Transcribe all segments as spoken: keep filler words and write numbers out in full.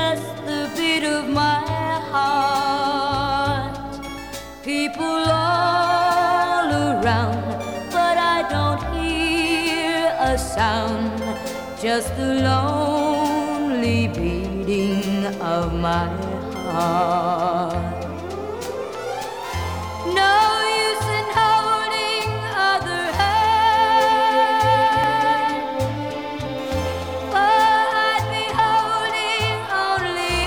just the beat of my heart. People all around, but I don't hear a sound, just the lonely beating of my heart. No use in holding other hand, for I'd be holding only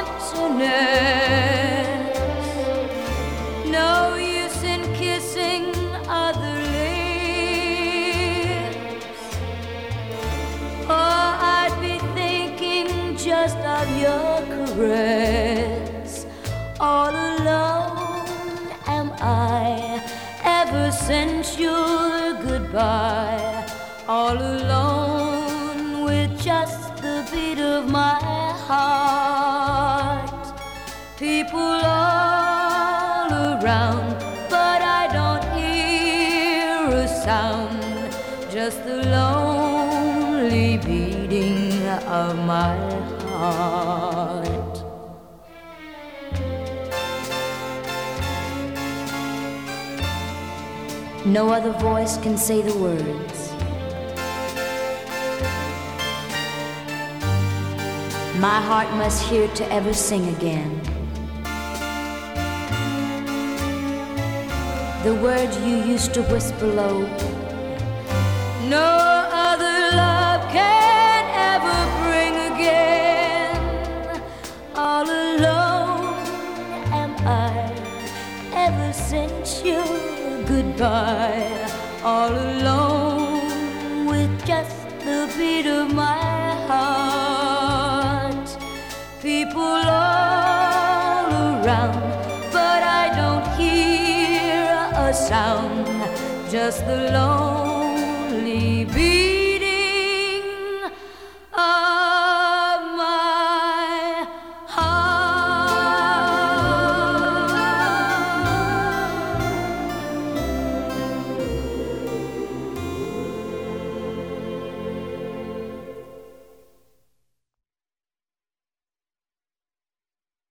emptiness. No use in kissing other lips, for I'd be thinking just of your caress. All alone am I ever since your goodbye, all alone with just the beat of my heart. People all around, but I don't hear a sound, just the lonely beating of my heart. No other voice can say the words. My heart must hear to ever sing again. The words you used to whisper low. No other love can ever bring again. All alone am I ever since you goodbye, all alone with just the beat of my heart. People all around, but I don't hear a sound, just the lonely beat